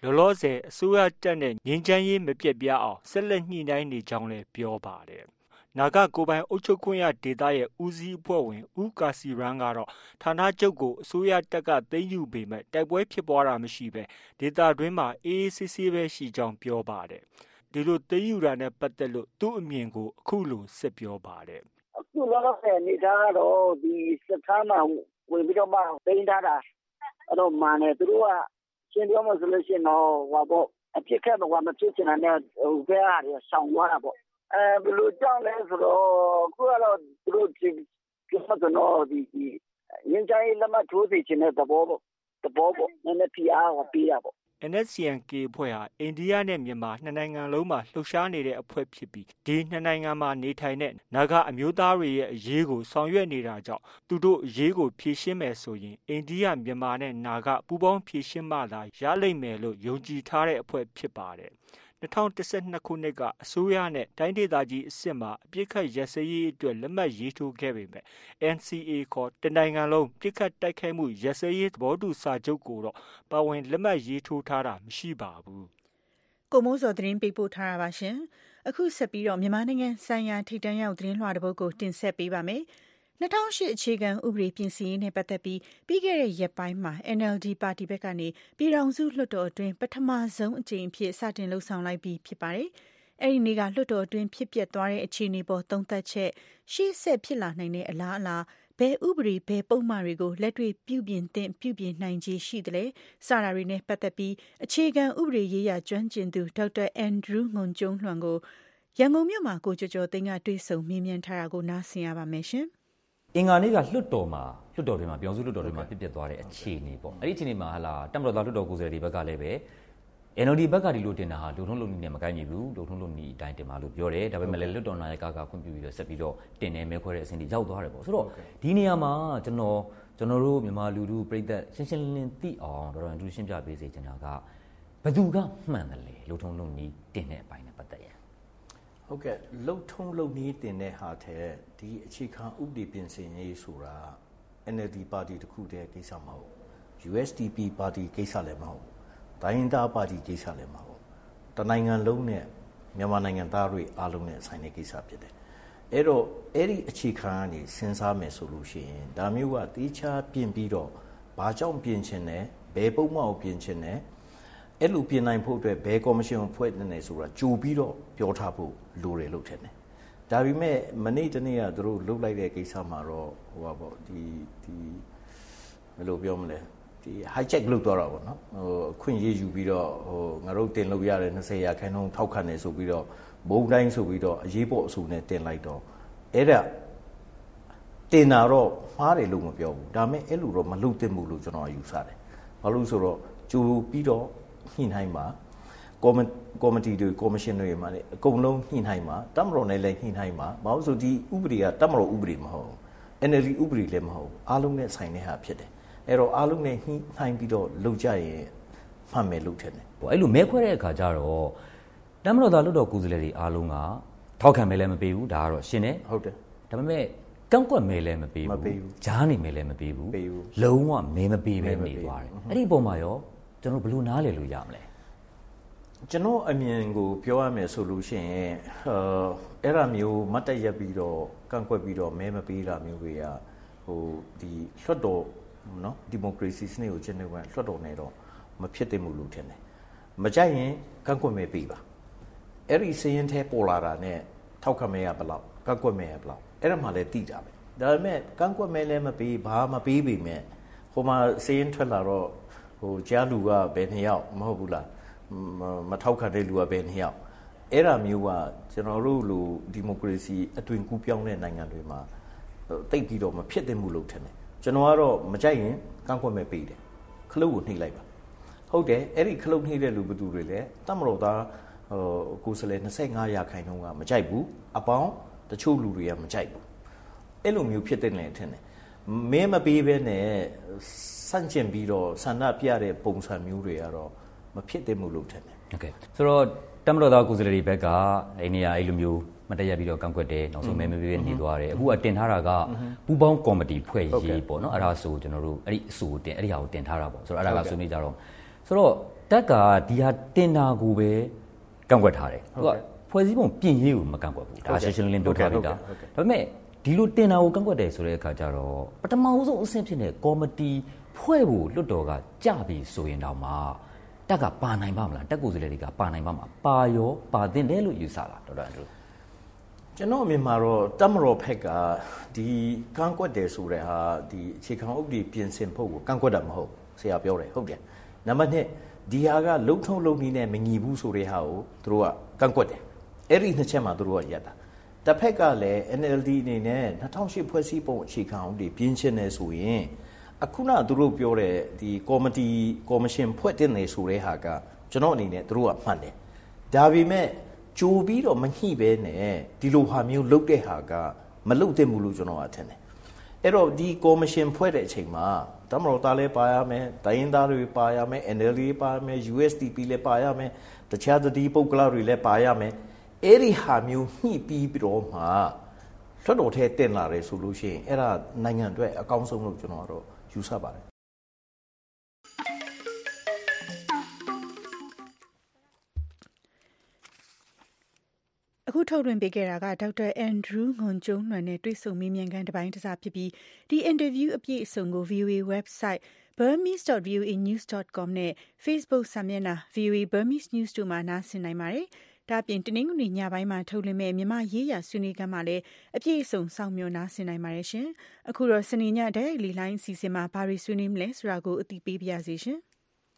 လောလောဆယ်အစိုးရတပ်နဲ့ငြိမ်းချမ်းရေးမပြတ်ပြားအောင်ဆက်လက်ညှိနှိုင်းနေကြောင်းလည်းပြောပါတယ်။နာဂကိုယ်ပိုင်အုပ်ချုပ်ခွင့်ရဒေသရဲ့ဦးစီးအဖွဲ့ဝင်ဦးကာစီရန်ကတော့ဌာနချုပ်ကိုအစိုးရတပ်ကသိမ်းယူပေမဲ့တိုက်ပွဲဖြစ်ပွားတာမရှိဘဲဒေသတွင်းမှာအေးအေးဆေးဆေးပဲရှိကြောင်းပြောပါတယ်။ဒီလိုသိမ်းယူတာနဲ့ပတ်သက်လို့သူ့အမြင်ကိုအခုလိုဆက်ပြောပါတယ်။အခုလောလောဆယ်အနေထားကတော့ဒီစခန်းမှာဝင်ပြီးတော့မှသိမ်းထားတာအဲ့တော့မှန်တယ်သူတို့ကရှင်းပြောမှဆိုလို့ရှိရင်တော့ဟောပေါ့အဖြစ်ခက်တော့မဖြစ်ချင်တဲ့ဘဲအားရဆောင်သွားတာပေါ့ဘယ်လိုကြောင့်လဲဆိုတော့အခုကတော့သူတို့ပြောတော့ဒီငင်းချိုင်းလက်မထိုးစီခြင်းတဲ့သဘောပေါ့နည်းနည်းပြအားကိုပေးတာပေါ့ NSCN-K အဖွဲ့ဟာအိန္ဒိယနဲ့မြန်မာနှစ်နိုင်ငံလုံးမှာလှုပ်ရှားနေတဲ့အဖွဲ့ဖြစ်ပြီးဒီနှစ်နိုင်ငံမှာနေထိုင်တဲ့နာဂအမျိုးသားတွေရဲ့အရေးကိုဆောင်ရွက်နေတာကြောင့်သူတို့အရေးကိုဖြေရှင်းမယ်ဆိုရင်အိန္ဒိယမြန်မာနဲ့နာဂပူးပေါင်းဖြေရှင်းမှသာရလိမ့်မယ်လို့ယုံကြည်ထားတဲ့အဖွဲ့ဖြစ်ပါတယ်။2012ခုနှစ်ကအစိုးရနဲ့တိုင်းဒေသကြီးအဆင့်မှာအပစ်ခတ်ရပ်စဲရေးအတွက်လက်မှတ်ရေးထိုးခဲ့ပေမဲ့ NCA ခေါ်တနိုင်ငံလုံးပစ်ခတ်တိုက်ခိုက်မှုရပ်စဲရေးသဘောတူစာချုပ်ကိုတော့ပါဝင်လက်မှတ်ရေးထိုးထားတာမရှိပါဘူး။ကိုမိုးစောသတင်းပေးပို့ထားတာပါရှင်။အခုဆက်ပြီးတော့မြန်မာနိုင်ငံဆိုင်ရာထိပ်တန်းရောက်သတင်းလွှာတစ်ပုဒ်ကိုတင်ဆက်ပေးပါမယ်။2008အခြေခံဥပဒေပြင်ဆင်ရေးနဲ့ပတ်သက်ပြီးခဲ့တဲ့ရက်ပိုင်းမှာ NLD ပါတီဘက်ကနေပြည်ထောင်စုလွှတ်တော်အတွင်းပထမဆုံးအကြိမ်အဖြစ်စတင်လှုပ်ဆောင်လိုက်ပြီးဖြစ်ပါတယ်။အဲဒီနေ့ကလွှတ်တော်အတွင်းဖြစ်ပျက်သွားတဲ့အခြေအနေပေါ်သုံးသပ်ချက်ရှေ့ဆက်ဖြစ်လာနိုင်တဲ့အလားအလာဘယ်ဥပဒေဘယ်ပုံမှန်တွေကိုလက်တွေ့ပြုပြင်သင့်ပြုပြင်နိုင်ခြေရှိသလဲစတာတွေနဲ့ပတ်သက်ပြီးအခြေခံဥပဒေရေးရာကျွမ်းကျင်သူဒေါက်တာအန်ဒရူးငွန်ကျုံးလွှမ်းကိုရန်ကုန်မြို့မှာကိုကျော်ကျော်သိန်းကတွေ့ဆုံမေးမြန်းထားတာကိုနားဆင်ရပါမယ်ရှင်။အင်္ဂါနေ့ကလွှတ်တော်တွေမှာပြောင်းစုလွှတ်တော်တွေမှာပြစ်သွားတဲ့အခြေအနေပေါ့အဲ့ဒီအခြေအနေမှာတပ်မတော်သားလွှတ်တော်ကိုယ်စားလှယ်တွေဘက်ကလည်းပဲ NLD ဘက်ကဒီလိုတင်တာဟာလုံထုံးလုံနည်းနဲ့မကိုက်ညီဘူးလုံထုံးလုံနည်းအတိုင်းတင်ပါလို့ပြောတယ်ဒါပေမဲ့လည်းလွှတ်တော်နာယကခွင့်ပြုပြီးတော့ဆက်ပြီးတော့တင်နေမဲခွဲတဲ့အဆင့်တွေရောက်သွားတယ်ပေါ့ဆိုတော့ဒီနေရာမှာကျွန်တော်တို့မြန်မာလူထုပြည်သက်ရှင်းရှင်းလင်းလင်းသိအောင်တော်တော်ရှင်းပြပေးစေချင်တာကဘယ်သူကမှန်တယ်လဲလုံထုံးလုံနည်းတင်တဲ့အပိုင်းနဲ့ပတ်သက်ရင်ဟုတ်ကဲ့လုံထုံးလုံနည်းတင်တဲ့ဟာတဲ့ဒီအခြေခံဥပဒေပြင်ဆင်ရေးဆိုတာ NLD ပါတီတစ်ခုတည်းကိစ္စမဟုတ် USDP ပါတီကိစ္စလည်းမဟုတ်ဒိုင်းဒါပါတီကိစ္စလည်းမဟုတ်တနိုင်ငံလုံးနဲ့မြန်မာနိုင်ငံသားတွေအားလုံးနဲ့ဆိုင်တဲ့ကိစ္စဖြစ်တယ်အဲ့တော့အဲ့ဒီအခြေခံကနေစဉ်းစားမယ်ဆိုလို့ရှိရင်ဒါမျိုးကတေချာပြင်ပြီးတော့ဘာကြောင့်ပြင်ချင်တယ်ဘယ်ပုံမှန်ကိုပြင်ချင်တယ်အဲ့လိုပြင်နိုင်ဖို့အတွက်ဘယ်ကော်မရှင်ကိုဖွဲ့နေဆိုတာကြိုပြီးတော့ပြောထားဖို့လိုတယ်လို့ထင်တယ်ဒါပေမဲ့မနေ့တနေ့ကသူတို့လှုပ်လိုက်တဲ့ကိစ္စမှာတော့ဒီဘယ်လိုပြောမလဲဒီ hijack လုပ်သွားတာပေါ့နော်အခွင့်အရေးယူပြီးတော့ငါတို့တင်လို့ရတယ်20ရာခိုင်နှုန်းထောက်ခံနေဆိုပြီးတော့ဘုံတိုင်းဆိုပြီးတော့အရေးပေါ်အဆိုနဲ့တင်လိုက်တော့အဲ့ဒါတင်တာတော့မှားတယ်လို့မပြောဘူးဒါပေမဲ့အဲ့လိုတော့မလုပ်သင့်ဘူးလို့ကျွန်တော်ယူဆတယ်ဘာလို့ဆိုတော့ကြိုပြီးတော့ညှိနှိုင်းပါကော်မတီတွေကော်မရှင်တွေမှာလည်းအကုန်လုံးညှိနှိုင်းပါတပ်မတော်နဲ့လည်းညှိနှိုင်းပါဘာလို့ဆိုဒီဥပဒေကတပ်မတော်ဥပဒေမဟုတ် NLD ဥပဒေလည်းမဟုတ်အားလုံးနဲ့ဆိုင်တဲ့ဟာဖြစ်တယ်အဲ့တော့အားလုံးနဲ့ညှိနှိုင်းပြီးတော့လုပ်ကြရင်မှတ်မယ်လို့ထင်တယ်အဲ့လိုမဲခွဲတဲ့အခါကျတော့တပ်မတော်သားလွှတ်တော်ကိုယ်စားလှယ်တွေအားလုံးကထောက်ခံမဲလည်းမပေးဘူးဒါကတော့ရှင်းတယ်ဟုတ်တယ်ဒါပေမဲ့ကန့်ကွက်မဲလည်းမပေးဘူးကြားနေမဲလည်းမပေးဘူးလုံးဝမဲမပေးပဲနေသွားတယ်အဲ့ဒီအပေါ်မှာရောကျွန်တော်ဘယ်လိုနားလည်လို့ရမလဲကျွန်တော်အမြင်ကိုပြောရမယ်ဆိုလို့ရှိရင်အဲ့ဒါမျိုးမတ်တက်ရက်ပြီးတော့ကန့်ကွက်ပြီးတော့မဲမပေးတာမျိုးတွေကဒီလွှတ်တော်နော်ဒီမိုကရေစီစနစ်ကိုကျင့်သုံးလွှတ်တော်နဲ့တော့မဖြစ်သင့်ဘူးလို့ထင်တယ်မကြိုက်ရင်ကန့်ကွက်မဲပေးပါအဲ့ဒီစရင်ထဲပေါ်လာတာနဲ့ထောက်ခံမဲရဘလောက်ကန့်ကွက်မဲရဘလောက်အဲ့ဒါမှလည်းသိတာပဲဒါပေမဲ့ကန့်ကွက်မဲလည်းမပေးဘာမပေးပေမဲ့ဟိုမှာစရင်ထွက်လာတော့ကြားလူကဘယ်နှစ်ယောက်မဟုတ်ဘူးလားမထောက်ခံတဲ့လူကဘယ်နှစ်ယောက်အဲ့ဒါမျိုးကကျွန်တော်တို့လူဒီမိုကရေစီအသွင်ကူးပြောင်းတဲ့နိုင်ငံတွေမှာတိတ်ပြီးတော့မဖြစ်သင့်ဘူးလို့ထင်တယ်ကျွန်တော်ကတော့မကြိုက်ရင်ကန့်ကွက်မဲ့ပေးတယ်ခလုတ်ကိုနှိပ်လိုက်ပါဟုတ်တယ်အဲ့ဒီခလုတ်နှိပ်တဲ့လူဘသူတွေလည်းတမတော်သားကိုယ်စားလှယ်25ရာခိုင်နှုန်းကမကြိုက်ဘူးအပေါင်းတချို့လူတွေကမကြိုက်ဘူးအဲ့လိုမျိုးဖြစ်တဲ့လေထင်တယ်မဲမပေးဘဲနဲ့စန့်ကျင်ပြီးတော့ဆန္ဒပြတဲ့ပုံစံမျိုးတွေကတော့မဖြစ်သင့်ဘူးလို့ထင်တယ်โอเคဆိုတော့တမတော်သားကိုယ်စားလှယ်တွေဘက်ကအဲ့နေရာအဲ့လိုမျိုးမတရားပြီးတော့ကန့်ကွက်တယ်နောက်ဆုံးမဲမပေးနေသွားတယ်အခုတင်ထားတာကပူပေါင်းကော်မတီဖွဲ့ရေးပေါ့နော်အဲ့ဒါဆိုကျွန်တော်တို့အဲ့ဒီအဆိုတင်အဲ့ဒီဟာကိုတင်ထားတာပေါ့ဆိုတော့အဲ့ဒါကဆွေးနွေးကြတော့ဆိုတော့တက်ကဒီဟာတင်တာကိုပဲကန့်ကွက်ထားတယ်သူကဖွဲ့စည်းပုံပြင်ရေးကိုမကန့်ကွက်ဘူးဒါရှင်းရှင်းလင်းလင်းပြောထားပြီးသားဒါပေမဲ့ဒီလိုတင်တာကိုကန့်ကွက်တယ်ဆိုတဲ့အခါကျတော့ပထမဆုံးအဆင့်ဖြစ်တဲ့ကော်မတီဖွဲ့ဖို့လွှတ်တော်ကကြပြီဆိုရင်တော့မှတက်ကပါနိုင်ပါမလားတက်ကိုယ်စားလှယ်တွေကပါနိုင်ပါမှာပါရောပါတင်တယ်လို့ယူဆလားဒေါက်တာအန်ဒရူးကျွန်တော်အမြင်မှာတော့တမတော်ဖက်ကဒီကန့်ကွက်တယ်ဆိုတဲ့ဟာဒီအခြေခံဥပဒေပြင်ဆင်ဖို့ကိုကန့်ကွက်တာမဟုတ်ဆရာပြောတယ်ဟုတ်တယ်နံပါတ်1ဒီဟာကလုံထုံလုံနည်းနဲ့မညီဘူးဆိုတဲ့ဟာကိုသူတို့ကကန့်ကွက်တယ်အဲ့ဒီနှစ်ချက်မှာသူတို့ကရပ်တာတစ်ဖက်ကလည်း NLD အနေနဲ့2008ဖွဲ့စည်းပုံအခြေခံဥပဒေပြင်ဆင်နေဆိုရင်အခုနသူတို့ပြောတဲ့ဒီကော်မရှင်ဖွဲ့တင်နေဆိုတဲ့ဟာကကျွန်တော်အနေနဲ့သူတို့ကမှန်တယ်ဒါပေမဲ့ကြိုပြီးတော့မညှိပဲနဲ့ဒီလိုဟာမျိုးလုပ်တဲ့ဟာကမလုပ်သင့်ဘူးလို့ကျွန်တော်ကထင်တယ်အဲ့တော့ဒီကော်မရှင်ဖွဲ့တဲ့အချိန်မှာတမတော်သားလည်းပါရမယ်တိုင်းရင်းသားတွေပါရမယ် NLD ပါရမယ် USDP လည်းပါရမယ်တခြားသတိပုဂ္ဂလတွေလည်းပါရမယ်အဲ့ဒီဟာမျိုးညှိပြီးပြီးတော့မှထွတ်တော်ထဲတင်လာတယ်ဆိုလို့ရှိရင်အဲ့ဒါနိုင်ငံအတွက်အကောင်းဆုံးလို့ကျွန်တော်ကတော့ယူဆပါတယ်အခုထုတ်လွှင့်ပေးခဲ့တာကဒေါက်တာအန်ဒရူးငွန်ကျုံးလွန်နဲ့တွေ့ဆုံမေးမြန်းခန်းတစ်ပိုင်းတစ်စားဖြစ်ပြီးဒီအင်တာဗျူးအပြည့်အစုံကို VOA website burmese.voanews.com နဲ့ Facebook စာမျက်နှာ VOA Burmese News တို့မှာနားဆင်နိုင်ပါတယ်။ဒါ့အပြင်တနင်္ဂနွေညပိုင်းမှာထုတ်လွှင့်မဲ့မြန်မာရေးရာဆွေးနွေးခန်းမှာလည်းအပြည့်အစုံစောင့်မျှော်နားဆင်နိုင်ပါတယ်ရှင်။အခုတော့စနေညတဲ့လီလိုင်းအစီအစဉ်မှာဘာတွေဆွေးနွေးမလဲဆိုတာကိုအသိပေးပါရစေရှင်။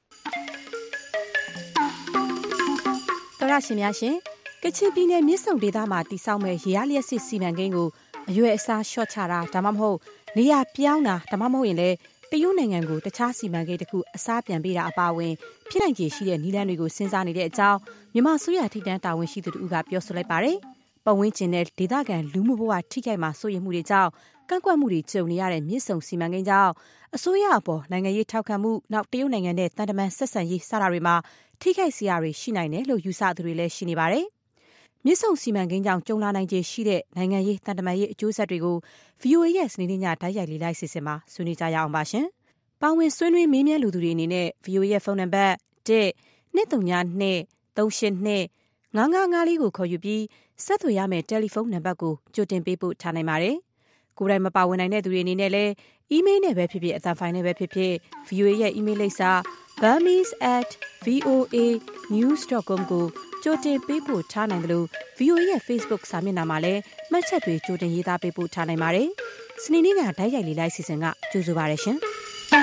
တော်ရရှင်များရှင်ကချင်ပြည်နယ်မြစ်ဆုံဒေသမှာတည်ဆောက်မဲ့ရေအားလျှက်စစ်စီမံကိန်းကိုအရွယ်အစားရှော့ချတာဒါမှမဟုတ်နေရာပြောင်းတာဒါမှမဟုတ်ရင်လည်းတရုတ်နိုင်ငံကိုတခြားစီမံကိန်းတစ်ခုအစားပြန်ပေးတာအပါအဝင်ဖြစ်နိုင်ခြေရှိတဲ့နည်းလမ်းတွေကိုစဉ်းစားနေတဲ့အကြောင်းမြန်မာအစိုးရထိပ်တန်းတာဝန်ရှိသူတို့ကပြောဆိုလိုက်ပါတယ်။ပတ်ဝန်းကျင်နဲ့ဒေသခံလူမှုဘဝထိခိုက်မှာစိုးရိမ်မှုတွေကြောင့်ကန့်ကွက်မှုတွေကြုံနေရတဲ့မြစ်ဆုံစီမံကိန်းကြောင့်အစိုးရအပေါ်နိုင်ငံရေးထောက်ခံမှုနောက်တရုတ်နိုင်ငံနဲ့တန်တမန်ဆက်ဆံရေးစတာတွေမှာထိခိုက်စရာတွေရှိနိုင်တယ်လို့ယူဆသူတွေလည်းရှိနေပါတယ်။မြစ်ဆုံစီမံကိန်းကြောင့်ကြုံလာနိုင်ခြေရှိတဲ့နိုင်ငံရေးတန်တမန်ရေးအကျိုးဆက်တွေကို VOA ရဲ့စနေနေ့ညတိုက်ရိုက်လေးလိုက်စီစဉ်မှာဆွေးနွေးကြရအောင်ပါရှင်။ပါဝင်ဆွေးနွေးမေးမြန်းလူသူတွေအနေနဲ့ VOA ရဲ့ဖုန်းနံပါတ် 1-239-382-5554 ကိုခေါ်ယူပြီးဆက်သွယ်ရမယ့်တယ်လီဖုန်းနံပါတ်ကိုကြိုတင်ပေးပို့ထားနိုင်ပါတယ်။ကိုယ်တိုင်မပါဝင်နိုင်တဲ့သူတွေအနေနဲ့လည်းအီးမေးလ်နဲ့ပဲဖြစ်ဖြစ်အသံဖိုင်နဲ့ပဲဖြစ်ဖြစ် VOA ရဲ့အီးမေးလ်လိပ်စာ burmese@voanews.com ကိုကြိုတင်ပေးပို့ထားနိုင်တယ်လို့ VOA ရဲ့ Facebook စာမျက်နှာမှာလည်းမှတ်ချက်တွေကြိုတင်ရေးသားပေးပို့ထားနိုင်ပါတယ်။စနေနေ့ကတိုက်ရိုက်လေးလိုက်စီစဉ်ကကြိုဆိုပါရရှင်။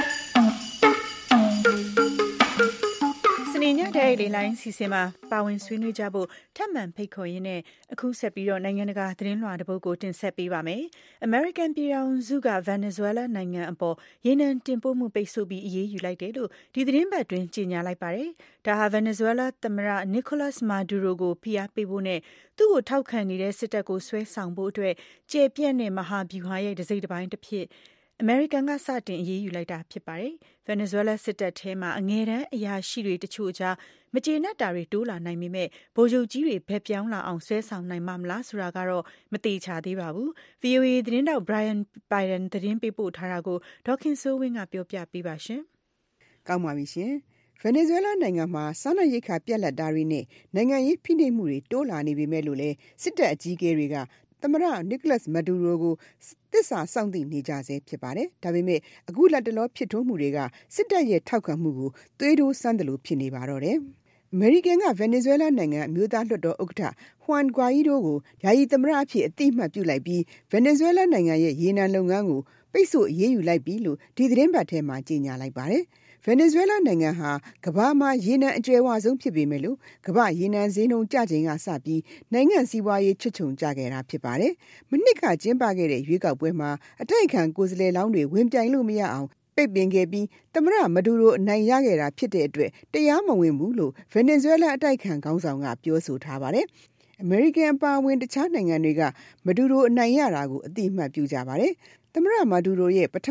စနေညတဲ့လေးလိုင်းစီစဉ်မှာပါဝင်ဆွေးနွေးကြဖို့ထပ်မံဖိတ်ခေါ်ရင်းနဲ့အခုဆက်ပြီးတော့နိုင်ငံတကာသတင်းလွှာတစ်ပုဒ်ကိုတင်ဆက်ပေးပါမယ်။ American ပြည်ထောင်စုက Venezuela နိုင်ငံအပေါ်ရေနံတင်ပို့မှုပိတ်ဆို့ပြီးအရေးယူလိုက်တယ်လို့ဒီသတင်းပတ်တွင်ကြေညာလိုက်ပါတယ်။ဒါဟာ Venezuela သမ္မတ Nicolas Maduro ကိုဖိအားပေးဖို့နဲ့သူ့ကိုထောက်ခံနေတဲ့စစ်တပ်ကိုဆွဲဆောင်ဖို့အတွက်ကျေပြန့်တဲ့မဟာဗျူဟာရဲ့တစ်စိတ်တစ်ပိုင်းတစ်ဖြစ်အမေရိကန်ကစတင်အရေးယူလိုက်တာဖြစ်ပါတယ်။ Venezuela စစ်တပ်ထဲမှာအငယ်တန်းအရာရှိတွေတချို့ကြားမကျေနပ်တာတွေတိုးလာနိုင်ပေမဲ့ဗိုလ်ချုပ်ကြီးတွေဘက်ပြောင်းလာအောင်ဆွဲဆောင်နိုင်မှာမလားဆိုတာကတော့မသေချာသေးပါဘူး။ VOA သတင်းတောက် Brian Biden သတင်းပေးပို့ထားတာကိုဒေါခင်စိုးဝင်းကပြောပြပေးပါရှင်။ကောင်းပါပြီရှင်။ Venezuela နိုင်ငံမှာစားနပ်ရိက္ခာပြတ်လတ်တာတွေနဲ့နိုင်ငံရေးဖိနှိပ်မှုတွေတိုးလာနေပေမဲ့လို့လည်းစစ်တပ်အကြီးအကဲတွေကသမ္မတ Nicolas Maduro ကိုသစ္စာစောင့်သိနေကြဆဲဖြစ်ပါတယ်။ဒါပေမဲ့အခုလက်တလောဖြစ်ထွန်းမှုတွေကစစ်တပ်ရဲ့ထောက်ခံမှုကိုသွေးတိုးစမ်းသလိုဖြစ်နေပါတော့တယ်။အမေရိကန်က Venezuela နိုင်ငံအမျိုးသားလွှတ်တော်ဥက္ကဋ္ဌ Juan Guaido ကိုယာယီသမ္မတအဖြစ်အသိအမှတ်ပြုလိုက်ပြီး Venezuela နိုင်ငံရဲ့ရေနံလုပ်ငန်းကိုပိတ်ဆို့အရေးယူလိုက်ပြီလို့ဒီသတင်းပတ်ထဲမှာကြေညာလိုက်ပါတယ်။ Venezuela နိုင်ငံဟာကမ္ဘာမှာရေနံအကျယ်ဝဆုံးဖြစ်ပေမဲ့လို့ကမ္ဘာရေနံဈေးနှုန်းကျချိန်ကစပြီးနိုင်ငံစီးပွားရေးချွတ်ချုံကျခဲ့တာဖြစ်ပါတယ်။မနှစ်ကကျင်းပခဲ့တဲ့ရွေးကောက်ပွဲမှာအတိုက်အခံကိုယ်စားလှယ်လောင်းတွေဝင်ပြိုင်လို့မရအောင်ပိတ်ပင်ခဲ့ပြီးသမ္မတမဒူရိုအနိုင်ရခဲ့တာဖြစ်တဲ့အတွက်တရားမဝင်ဘူးလို့ Venezuela အတိုက်အခံခေါင်းဆောင်ကပြောဆိုထားပါတယ်။အမေရိကန်အပါအဝင်တခြားနိုင်ငံတွေကမဒူရိုအနိုင်ရတာကိုအသိအမှတ်ပြုကြပါတယ်။သမ္မတမာဒူရိုရဲ့ပထမ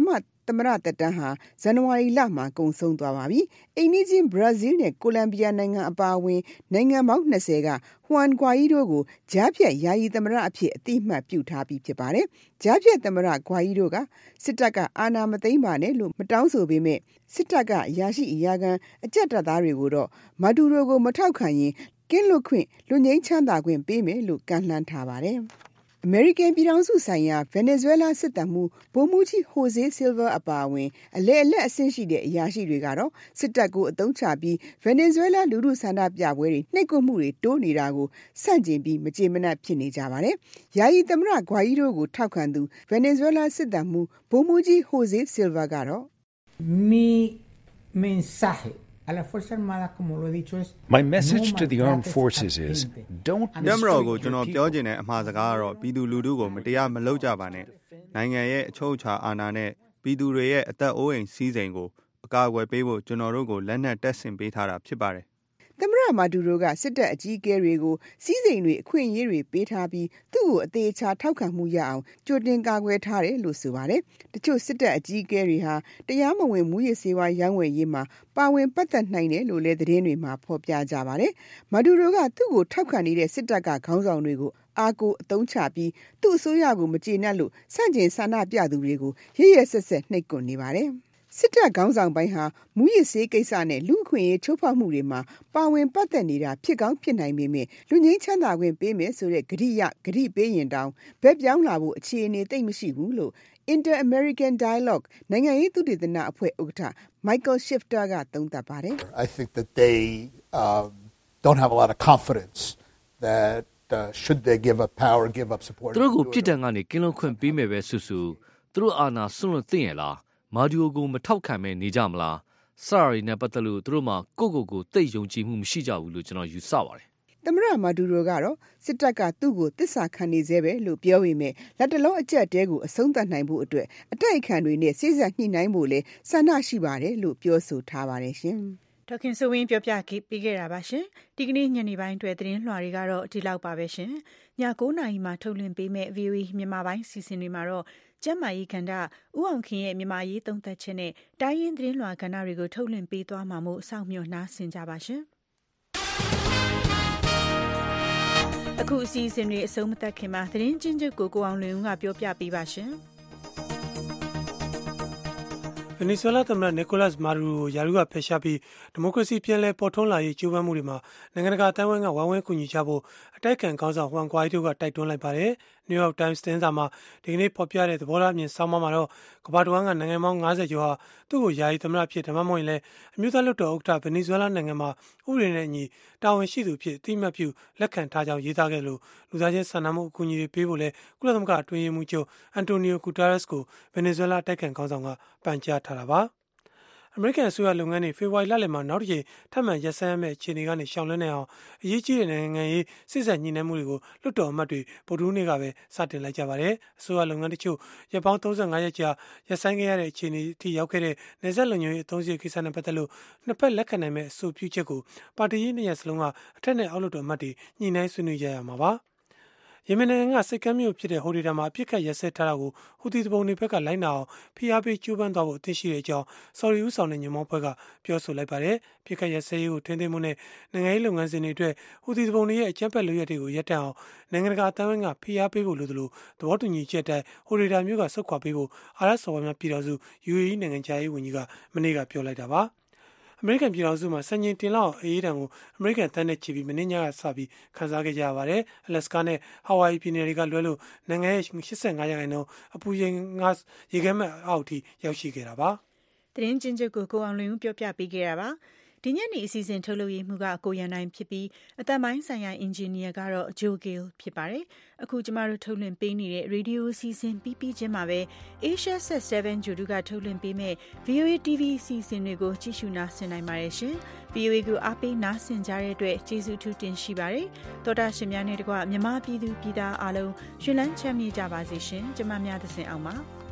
သမရတက်တန်းဟာဇန်နဝါရီလမှာကုန်ဆုံးသွားပါပြီ။အိမ်နီးချင်းဘရာဇီးနဲ့ကိုလံဘီယာနိုင်ငံအပါအဝင်နိုင်ငံပေါင်း20ကဟွမ်ဂွာအီဒိုကိုကြားဖြတ်ယာယီသမရအဖြစ်အတိအမှတ်ပြုထားပြီးဖြစ်ပါတယ်။ကြားဖြတ်သမရဂွာအီဒိုကစစ်တပ်ကအာဏာမသိမ်းပါနဲ့လို့မတောင်းဆိုပေမဲ့စစ်တပ်ကရရှိအရာခံအကြက်တပ်သားတွေကိုတော့မာဒူရိုကိုမထောက်ခံရင်ကင်းလွတ်ခွင့်လူငိမ့်ချမ်းသာခွင့်ပေးမယ်လို့ကန့်လန့်ထားပါတယ်။အမေရိကန်ပြည်ထောင်စုဆိုင်ရာဗင်နီဇွဲလားစစ်တပ်မှူးဗိုလ်မှူးကြီးဟိုဇေးဆီလ်ဗာအပါအဝင်အလက်အဆင့်ရှိတဲ့အရာရှိတွေကတော့စစ်တပ်ကိုအသုံးချပြီးဗင်နီဇွဲလားလူထုဆန္ဒပြပွဲတွေနှိပ်ကွပ်မှုတွေတိုးနေတာကိုဆန့်ကျင်ပြီးမကြေမနပ်ဖြစ်နေကြပါတယ်။ယာယီသမရဂွာအီဒိုကိုထောက်ခံသူဗင်နီဇွဲလားစစ်တပ်မှူးဗိုလ်မှူးကြီးဟိုဇေးဆီလ်ဗာကတော့ My message to the armed forces is don't ညမတော်ကိုကျွန်တော်ပြောချင်တဲ့အမှားစကားကတော့ပြည်သူလူထုကိုမတရားမလုပ်ကြပါနဲ့နိုင်ငံရဲ့အချုပ်အခြာအာဏာနဲ့ပြည်သူတွေရဲ့အသက်အိုးအိမ်စီးစိမ်ကိုအကာအကွယ်ပေးဖို့ကျွန်တော်တို့ကိုလက်နက်တပ်ဆင်ပေးထားတာဖြစ်ပါတယ်သမရမာဒူရိုကစစ်တပ်အကြီးအကဲတွေကိုစီးစိမ်တွေအခွင့်အရေးတွေပေးထားပြီးသူ့ကိုအသေးချာထောက်ခံမှုရအောင်ကြိုတင်ကာကွယ်ထားတယ်လို့ဆိုပါတယ်။တချို့စစ်တပ်အကြီးအကဲတွေဟာတရားမဝင်မူရစ်ဆေးဝါးရောင်းဝယ်ရေးမှာပါဝင်ပတ်သက်နိုင်တယ်လို့လည်းသတင်းတွေမှာဖော်ပြကြပါတယ်။မာဒူရိုကသူ့ကိုထောက်ခံနေတဲ့စစ်တပ်ကခေါင်းဆောင်တွေကိုအားကိုအသုံးချပြီးသူ့အစိုးရကိုမကျေနပ်လို့ဆန့်ကျင်ဆန္ဒပြသူတွေကိုရရဆက်ဆက်နှိပ်ကွပ်နေပါတယ်။စစ်တပ်ခေါင်းဆောင်ပိုင်းဟာမူရစ်ဆေးကိစ္စနဲ့လူအခွင့်အရေးချိုးဖောက်မှုတွေမှာပါဝင်ပတ်သက်နေတာဖြစ်ကောင်းဖြစ်နိုင်ပေမဲ့လူငိမ့်ချမ်းသာခွင့်ပေးမယ်ဆိုတဲ့ဂတိပေးရင်တောင်ဘက်ပြောင်းလာဖို့အခြေအနေသိပ်မရှိဘူးလို့ Inter-American Dialogue နိုင်ငံရေးသုတေသနအဖွဲ့ဥက္ကဋ္ဌ Michael Shifter ကသုံးသပ်ပါတယ် I think that they don't have a lot of confidence that should they give up power give up support သူတို့ကိုပြစ်ဒဏ်ကနေကင်းလွတ်ခွင့်ပေးမယ်ပဲဆူသူတို့အာဏာစွန့်လွတ်သိရင်လားမာဒီယိုကိုမထောက်ခံမဲနေကြမလားစရာရီနဲ့ပတ်သက်လို့သူတို့မှကိုသိယုံကြည်မှုမရှိကြဘူးလို့ကျွန်တော်ယူဆပါတယ်သမရမာဒူရိုကတော့စစ်တပ်ကသူ့ကိုတစ္ဆာခံနေသေးပဲလို့ပြောပေမဲ့လက်တလုံးအကျက်တဲကိုအဆုံးသတ်နိုင်ဖို့အတွက်အတိုက်အခံတွေနဲ့စိစက်ညှိနှိုင်းဖို့လဲဆန္ဒရှိပါတယ်လို့ပြောဆိုထားပါတယ်ရှင်ဒေါခင်ဆိုဝင်းပြောပြပေးခဲ့တာပါရှင်ဒီကနေ့ညနေပိုင်းအတွက်သတင်းလွှာတွေကတော့ဒီလောက်ပါပဲရှင်ည9:00 နာရီမှာထုတ်လွှင့်ပေးမယ့် VOA မြန်မာပိုင်းစီစဉ်တွေမှာတော့ကျမ်းမာရေးကဏ္ဍဦးအောင်ခင်ရဲ့မြန်မာရေးသုံးသပ်ချက်နဲ့တိုင်းရင်းသတင်းလွှာကဏ္ဍတွေကိုထုတ်လွှင့်ပေးသွားမှာမို့စောင့်မျှော်နှားဆင်ကြပါရှင်အခုအစီအစဉ်တွေအဆုံးမသတ်ခင်မှာသတင်းချင်းချုပ်ကိုအောင်လွင်ဦးကပြောပြပေးပါရှင်ဗင်နီဇွဲလားသမ္မတနီကိုလတ်မာဒူရိုကိုယာရုကဖယ်ရှားပြီးဒီမိုကရေစီပြန်လည်ပေါ်ထွန်းလာရေးကြိုးပမ်းမှုတွေမှာနိုင်ငံတကာအတိုင်းအဝိုင်းကဝိုင်းဝန်းကူညီကြဖို့အတိုက်အခံခေါင်းဆောင်ဟွမ်ဂွာအီဒိုကတိုက်တွန်းလိုက်ပါတယ်။ New York Times သတင်းစာမှာဒီကနေ့ဖော်ပြတဲ့သဘောထားအမြင်ဆောင်းပါးမှာတော့ကမ္ဘာတဝန်းကနိုင်ငံပေါင်း90ကျော်ဟာသူ့ကိုယာယီသမ္မတဖြစ်ဒါမှမဟုတ်ရင်လည်းအမျိုးသားလွှတ်တော်ဥက္ကဋ္ဌဗင်နီဇွဲလားနိုင်ငံမှာဥပဒေနဲ့အညီတာဝန်ရှိသူဖြစ်အသိအမှတ်ပြုလက်ခံထားကြောင်းရေးသားခဲ့လို့လူသားချင်းစာနာမှုအကူအညီတွေပေးဖို့လဲကုလသမဂ္ဂအတွင်းရေးမှူးချုပ်အန်တိုနီယိုဂူတာရက်စ်ကိုဗင်နီဇွဲလားတိုက်ခိုက်ခေါင်းဆောင်ကပန်ကြားထားတာပါ။အမေရိကန်အစိုးရလုပ်ငန်းတွေဖေဖော်ဝါရီလလယ်မှာနောက်တစ်ချိန်ထပ်မံရပ်ဆိုင်းရမယ့်အခြေအနေကနေရှောင်လွှဲနိုင်အောင်အရေးကြီးတဲ့နိုင်ငံရေးစစ်ဆက်ညှိနှိုင်းမှုတွေကိုလွှတ်တော်အမတ်တွေဗုဒ္ဓဟူးနေ့ကပဲစတင်လိုက်ကြပါတယ်။အစိုးရလုပ်ငန်းတချို့ရပ်ပေါင်း35ရက်ကြာရပ်ဆိုင်းခဲ့ရတဲ့အခြေအနေအထိရောက်ခဲ့တဲ့နယ်စပ်လုံခြုံရေးအသုံးစရိတ်ကိစ္စနဲ့ပတ်သက်လို့နှစ်ဖက်လက်ခံနိုင်မဲ့အဆိုပြုချက်ကိုပါတီကြီးနှစ်ရပ်စလုံးကအထက်နဲ့အောက်လွှတ်တော်အမတ်တွေညှိနှိုင်းဆွေးနွေးကြရမှာပါ။ယီမင်နိုင်ငံကစိတ်ကမ်းမြို့ဖြစ်တဲ့ဟိုဒေတာမှာအပြစ်ခတ်ရက်စက်ထားတာကိုဟူသီတပုံတွေဘက်ကလိုက်နာအောင်ဖိအားပေးကြိုးပမ်းသွားဖို့အသင့်ရှိတဲ့အကြောင်းဆော်ဒီဦးဆောင်တဲ့ညွှန်ပေါင်းဖွဲ့ကပြောဆိုလိုက်ပါတယ်။ပြစ်ခတ်ရက်စက်ရေးကိုထိန်းသိမ်းမှုနဲ့နိုင်ငံရေးလုပ်ငန်းစဉ်တွေအတွက်ဟူသီတပုံတွေရဲ့အကြမ်းဖက်လုပ်ရပ်တွေကိုရပ်တန့်အောင်နိုင်ငံတကာအသင်းကဖိအားပေးဖို့လိုသလိုသဘောတူညီချက်အတိုင်းဟိုဒေတာမြို့ကဆုတ်ခွာပေးဖို့အာရပ်စော်ဘွားများပြည်တော်စု UAE နိုင်ငံခြားရေးဝန်ကြီးကမနေ့ကပြောလိုက်တာပါ။အမေရိကန်ပြည်ထောင်စုမှာစံချိန်တင်လောက်အေးတံကိုအမေရိကန်တန်းနဲ့ချီပြီးမင်းညကစပြီးခန်းစားခဲ့ကြရပါတယ်။အလက်စကာနဲ့ဟာဝိုင်ပြည်နယ်တွေကလွဲလို့နိုင်ငံရဲ့85%အပူချိန်ရေခဲမှတ်အောက်ထိရောက်ရှိခဲ့တာပါ။သတင်းချင်းချုပ်ကိုအောင်လွင်ဦးပြောပြပေးခဲ့တာပါ။ဒီညနေအစီအစဉ်ထုတ်လုပ်ရေးမှုကကိုရန်နိုင်ဖြစ်ပြီးအသံပိုင်းဆိုင်ရာအင်ဂျင်နီယာကတော့ဂျိုဂီလ်ဖြစ်ပါတယ်။အခုကျမတို့ထုတ်လွှင့်ပေးနေတဲ့ရေဒီယိုအစီအစဉ်ပြီးချင်းမှာပဲ Asia Set 7 ဂျူဒူကထုတ်လွှင့်ပေးမဲ့ VOA TV အစီအစဉ်တွေကိုကြည့်ရှုနားဆင်နိုင်ပါတယ်ရှင်။ VOA ကိုအားပေးနားဆင်ကြတဲ့အတွက်ကျေးဇူးထူးတင်ရှိပါတယ်။သောတာရှင်များနဲ့တကွမြန်မာပြည်သူပြည်သားအားလုံးရှင်လန်းချမ်းမြေ့ကြပါစေရှင်။ကျမများသစဉ်အောင်ပါ။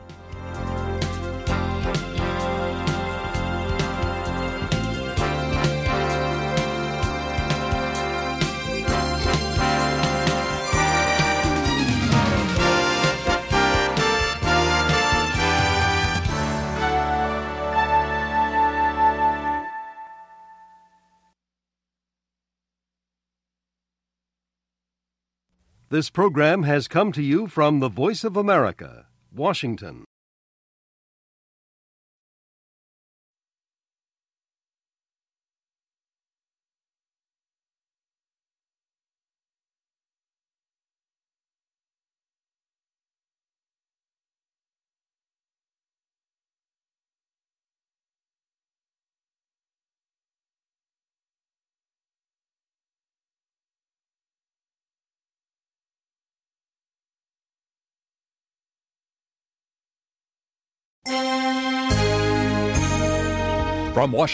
This program has come to you from the Voice of America, Washington. From Washington.